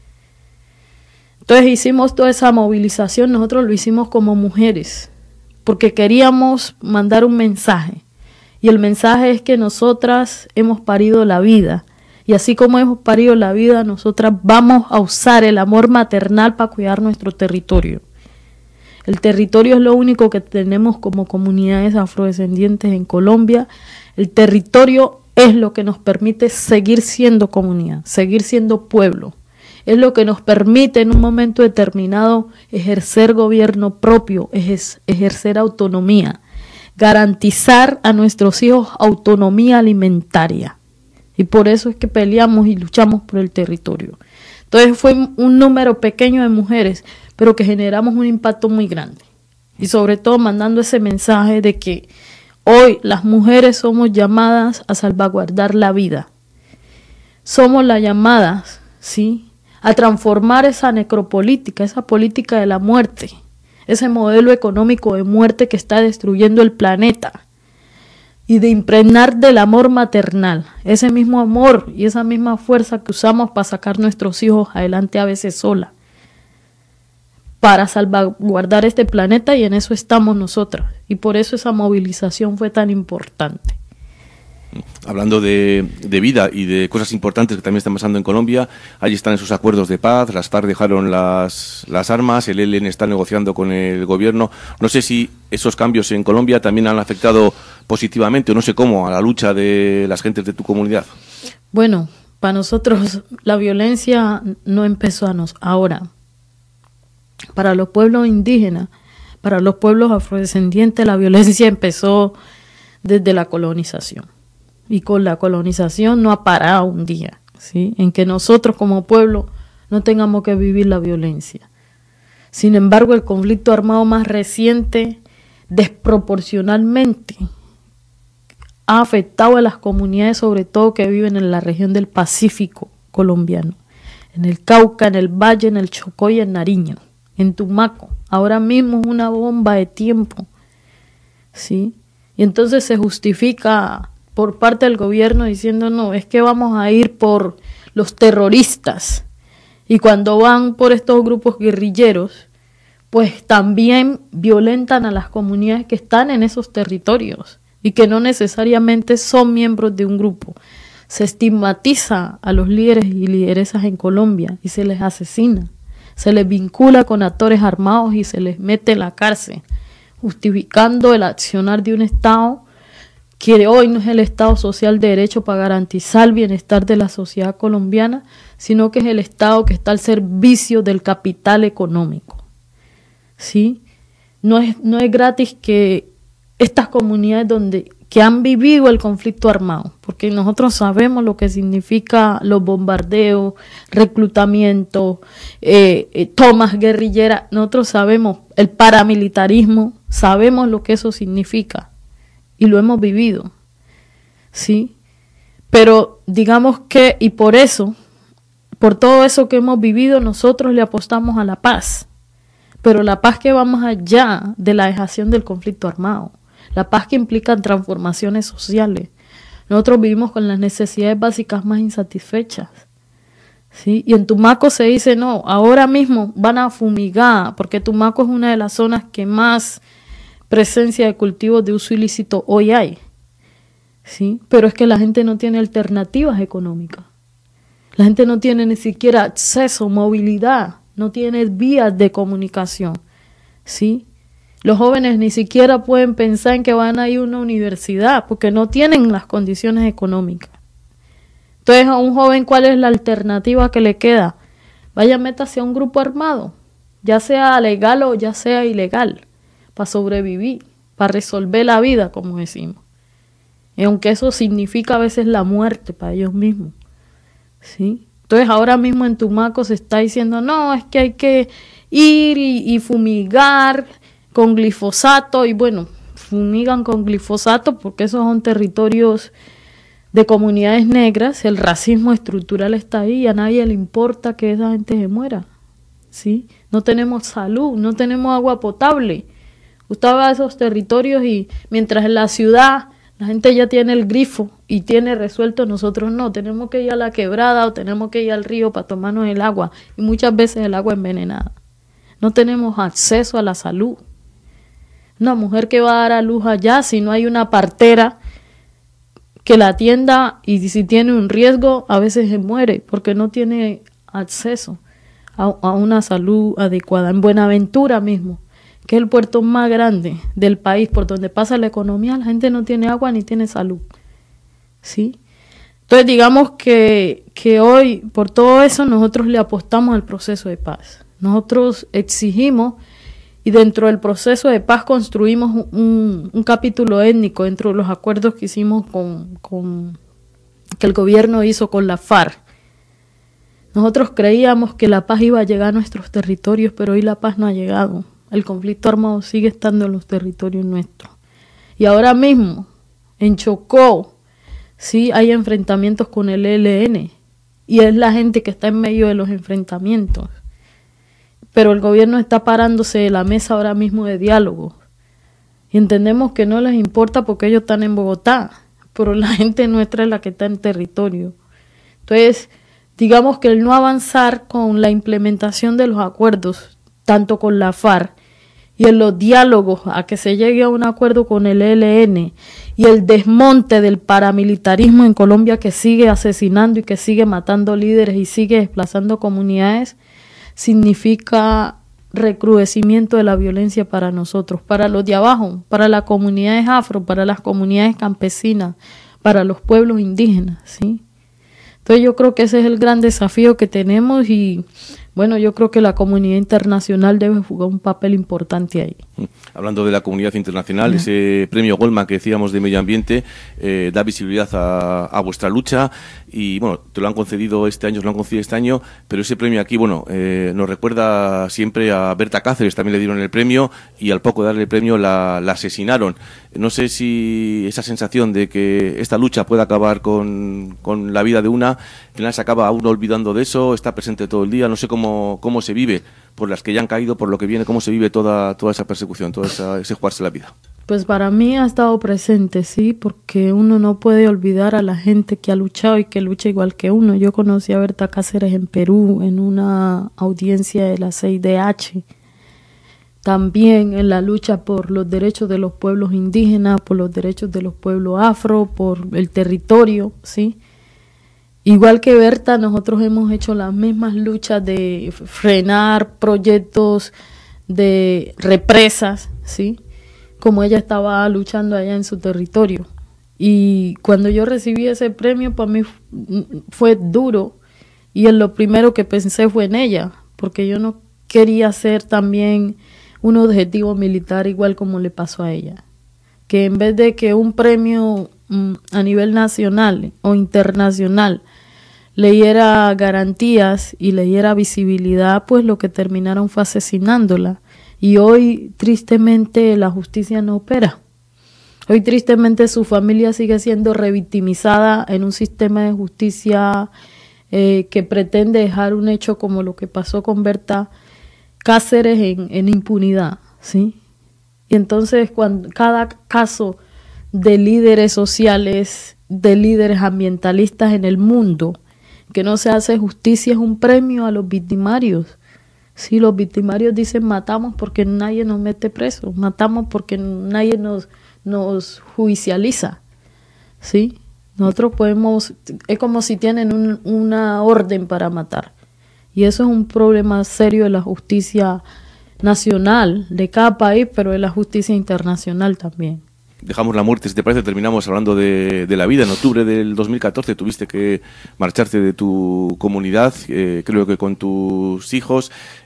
Entonces hicimos toda esa movilización, nosotros lo hicimos como mujeres, porque queríamos mandar un mensaje, y el mensaje es que nosotras hemos parido la vida, y así como hemos parido la vida, nosotras vamos a usar el amor maternal para cuidar nuestro territorio. El territorio es lo único que tenemos como comunidades afrodescendientes en Colombia. El territorio es lo que nos permite seguir siendo comunidad, seguir siendo pueblo. Es lo que nos permite en un momento determinado ejercer gobierno propio, ejercer autonomía, garantizar a nuestros hijos autonomía alimentaria. Y por eso es que peleamos y luchamos por el territorio. Entonces fue un número pequeño de mujeres, pero que generamos un impacto muy grande. Y sobre todo mandando ese mensaje de que hoy las mujeres somos llamadas a salvaguardar la vida. Somos las llamadas, ¿sí?, a transformar esa necropolítica, esa política de la muerte, ese modelo económico de muerte que está destruyendo el planeta, y de impregnar del amor maternal, ese mismo amor y esa misma fuerza que usamos para sacar nuestros hijos adelante a veces sola, para salvaguardar este planeta, y en eso estamos nosotras, y por eso esa movilización fue tan importante. Hablando de vida y de cosas importantes que también están pasando en Colombia, allí están esos acuerdos de paz, las FARC dejaron las armas, el ELN está negociando con el gobierno. No sé si esos cambios en Colombia también han afectado positivamente, o no sé cómo, a la lucha de las gentes de tu comunidad. Bueno, para nosotros la violencia no empezó ahora. Para los pueblos indígenas, para los pueblos afrodescendientes, la violencia empezó desde la colonización. Y con la colonización no ha parado un día, ¿sí?, en que nosotros como pueblo no tengamos que vivir la violencia. Sin embargo, el conflicto armado más reciente, desproporcionalmente, ha afectado a las comunidades, sobre todo que viven en la región del Pacífico colombiano, en el Cauca, en el Valle, en el Chocó y en Nariño, en Tumaco. Ahora mismo es una bomba de tiempo, ¿sí? Y entonces se justifica por parte del gobierno diciendo, no, es que vamos a ir por los terroristas, y cuando van por estos grupos guerrilleros, pues también violentan a las comunidades que están en esos territorios y que no necesariamente son miembros de un grupo. Se estigmatiza a los líderes y lideresas en Colombia y se les asesina, se les vincula con actores armados y se les mete en la cárcel, justificando el accionar de un Estado que hoy no es el Estado social de derecho para garantizar el bienestar de la sociedad colombiana, sino que es el Estado que está al servicio del capital económico. ¿Sí? No es gratis que estas comunidades que han vivido el conflicto armado, porque nosotros sabemos lo que significa los bombardeos, reclutamiento, tomas guerrilleras, nosotros sabemos el paramilitarismo, sabemos lo que eso significa. Y lo hemos vivido, ¿sí? Pero digamos que, y por eso, por todo eso que hemos vivido, nosotros le apostamos a la paz. Pero la paz que va más allá de la dejación del conflicto armado. La paz que implica transformaciones sociales. Nosotros vivimos con las necesidades básicas más insatisfechas, ¿sí? Y en Tumaco se dice, no, ahora mismo van a fumigar, porque Tumaco es una de las zonas que más presencia de cultivos de uso ilícito hoy hay, ¿sí? Pero es que la gente no tiene alternativas económicas, la gente no tiene ni siquiera acceso, movilidad, no tiene vías de comunicación, ¿sí? Los jóvenes ni siquiera pueden pensar en que van a ir a una universidad porque no tienen las condiciones económicas. Entonces, a un joven, ¿cuál es la alternativa que le queda? Vaya, métase a un grupo armado, ya sea legal o ya sea ilegal, para sobrevivir, para resolver la vida, como decimos. Y aunque eso significa a veces la muerte para ellos mismos, ¿sí? Entonces ahora mismo en Tumaco se está diciendo, no, es que hay que ir y fumigar con glifosato, y bueno, fumigan con glifosato porque esos son territorios de comunidades negras, el racismo estructural está ahí y a nadie le importa que esa gente se muera, ¿sí? No tenemos salud, no tenemos agua potable. Usted va a esos territorios y mientras en la ciudad la gente ya tiene el grifo y tiene resuelto, nosotros no, tenemos que ir a la quebrada o tenemos que ir al río para tomarnos el agua, y muchas veces el agua envenenada. No tenemos acceso a la salud. Una mujer que va a dar a luz allá, si no hay una partera que la atienda, y si tiene un riesgo, a veces se muere porque no tiene acceso a una salud adecuada. En Buenaventura mismo, que es el puerto más grande del país, por donde pasa la economía, la gente no tiene agua ni tiene salud, ¿sí? Entonces digamos que hoy, por todo eso, nosotros le apostamos al proceso de paz. Nosotros exigimos, y dentro del proceso de paz construimos un capítulo étnico dentro de los acuerdos que hicimos que el gobierno hizo con la FARC. Nosotros creíamos que la paz iba a llegar a nuestros territorios, pero hoy la paz no ha llegado. El conflicto armado sigue estando en los territorios nuestros. Y ahora mismo, en Chocó, sí hay enfrentamientos con el ELN, y es la gente que está en medio de los enfrentamientos. Pero el gobierno está parándose de la mesa ahora mismo de diálogo. Y entendemos que no les importa porque ellos están en Bogotá, pero la gente nuestra es la que está en territorio. Entonces, digamos que el no avanzar con la implementación de los acuerdos, tanto con la FARC, y en los diálogos a que se llegue a un acuerdo con el ELN, y el desmonte del paramilitarismo en Colombia, que sigue asesinando y que sigue matando líderes y sigue desplazando comunidades, significa recrudecimiento de la violencia para nosotros, para los de abajo, para las comunidades afro, para las comunidades campesinas, para los pueblos indígenas, ¿sí? Entonces yo creo que ese es el gran desafío que tenemos, y bueno, yo creo que la comunidad internacional debe jugar un papel importante ahí. Hablando de la comunidad internacional, ese premio Goldman que decíamos de medio ambiente da visibilidad a vuestra lucha, y bueno, te lo han concedido este año, pero ese premio aquí, bueno, nos recuerda siempre a Berta Cáceres, también le dieron el premio, y al poco de darle el premio la asesinaron. No sé si esa sensación de que esta lucha pueda acabar con la vida de una, al final se acaba uno olvidando de eso, está presente todo el día, no sé cómo se vive, por las que ya han caído, por lo que viene, cómo se vive toda esa persecución, ese jugarse la vida. Pues para mí ha estado presente, sí, porque uno no puede olvidar a la gente que ha luchado y que lucha igual que uno. Yo conocí a Berta Cáceres en Perú, en una audiencia de la CIDH, también en la lucha por los derechos de los pueblos indígenas, por los derechos de los pueblos afro, por el territorio, sí. Igual que Berta, nosotros hemos hecho las mismas luchas de frenar proyectos de represas, ¿sí? Como ella estaba luchando allá en su territorio. Y cuando yo recibí ese premio, para mí fue duro, y en lo primero que pensé fue en ella, porque yo no quería ser también un objetivo militar igual como le pasó a ella. Que en vez de que un premio a nivel nacional o internacional le diera garantías y le diera visibilidad, pues lo que terminaron fue asesinándola. Y hoy, tristemente, la justicia no opera. Hoy, tristemente, su familia sigue siendo revictimizada en un sistema de justicia que pretende dejar un hecho como lo que pasó con Berta Cáceres en impunidad, ¿sí? Y entonces, cuando cada caso de líderes sociales, de líderes ambientalistas en el mundo, que no se hace justicia, es un premio a los victimarios. Sí, los victimarios dicen matamos porque nadie nos mete preso, matamos porque nadie nos judicializa, ¿sí? Nosotros podemos, es como si tienen una orden para matar, y eso es un problema serio de la justicia nacional de cada país, pero de la justicia internacional también. Dejamos la muerte, si te parece, terminamos hablando de la vida. En octubre del 2014 tuviste que marcharte de tu comunidad, creo que con tus hijos.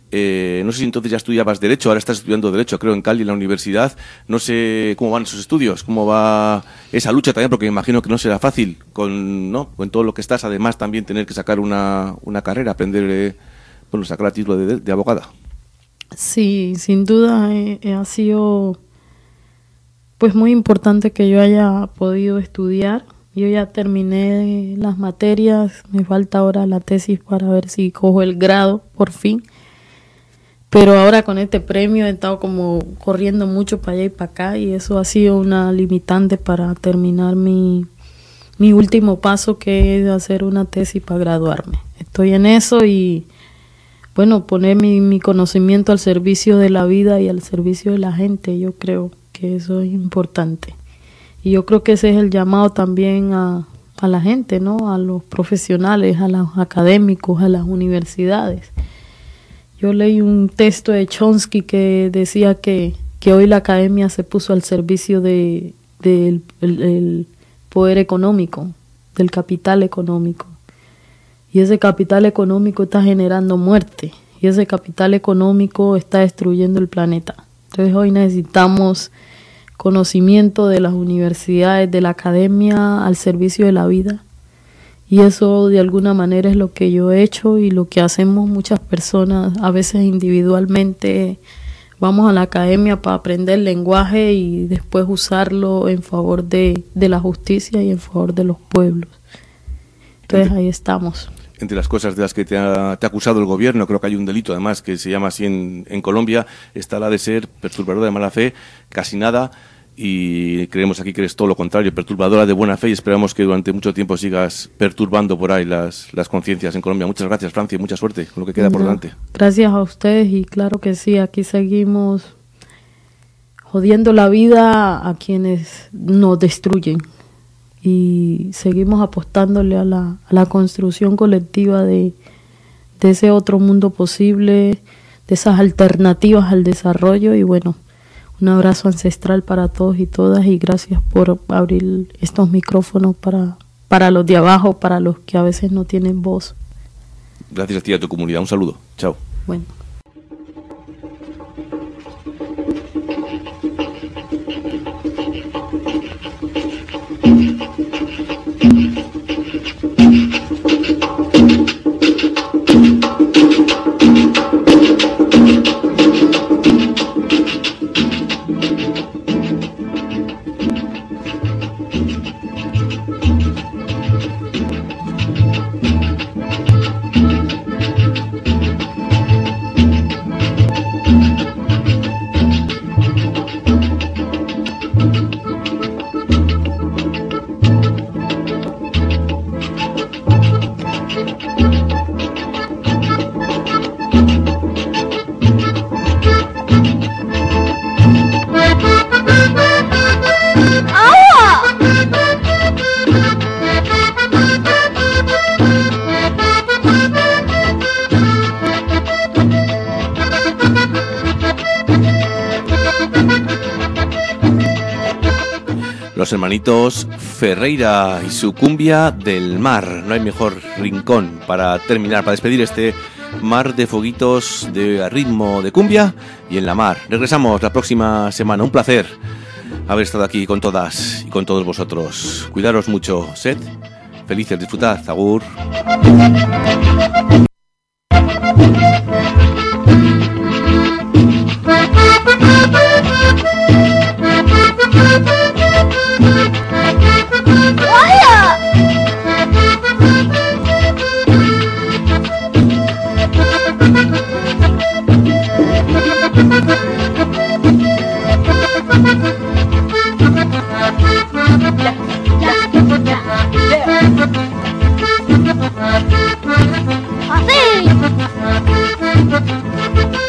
No sé si entonces ya estudiabas Derecho, ahora estás estudiando Derecho, creo, en Cali, en la universidad. No sé cómo van esos estudios, cómo va esa lucha también, porque me imagino que no será fácil con todo lo que estás, además también tener que sacar una carrera, aprender, sacar el título de abogada. Sí, sin duda ha sido pues muy importante que yo haya podido estudiar. Yo ya terminé las materias, me falta ahora la tesis para ver si cojo el grado por fin. Pero ahora con este premio he estado como corriendo mucho para allá y para acá y eso ha sido una limitante para terminar mi último paso, que es hacer una tesis para graduarme. Estoy en eso y bueno, poner mi conocimiento al servicio de la vida y al servicio de la gente, yo creo que eso es importante. Y yo creo que ese es el llamado también a la gente, ¿no? A los profesionales, a los académicos, a las universidades. Yo leí un texto de Chomsky que decía que hoy la academia se puso al servicio del poder económico, del capital económico. Y ese capital económico está generando muerte. Y ese capital económico está destruyendo el planeta. Entonces hoy necesitamos conocimiento de las universidades, de la academia al servicio de la vida. Y eso de alguna manera es lo que yo he hecho y lo que hacemos muchas personas, a veces individualmente. Vamos a la academia para aprender lenguaje y después usarlo en favor de la justicia y en favor de los pueblos. Entonces ahí estamos. Entre las cosas de las que te ha acusado el gobierno, creo que hay un delito además que se llama así en Colombia, está la de ser perturbadora de mala fe, casi nada, y creemos aquí que eres todo lo contrario, perturbadora de buena fe, y esperamos que durante mucho tiempo sigas perturbando por ahí las conciencias en Colombia. Muchas gracias, Francia, y mucha suerte con lo que queda por delante. Gracias a ustedes, y claro que sí, aquí seguimos jodiendo la vida a quienes nos destruyen. Y seguimos apostándole a la construcción colectiva de ese otro mundo posible, de esas alternativas al desarrollo. Y bueno, un abrazo ancestral para todos y todas, y gracias por abrir estos micrófonos para los de abajo, para los que a veces no tienen voz. Gracias a ti y a tu comunidad. Un saludo. Chao. Bueno. Los hermanitos Ferreira y su cumbia del mar. No hay mejor rincón para terminar, para despedir este mar de foguitos de ritmo de cumbia y en la mar. Regresamos la próxima semana. Un placer haber estado aquí con todas y con todos vosotros. Cuidaros mucho, sed felices, disfrutad. Agur. Así.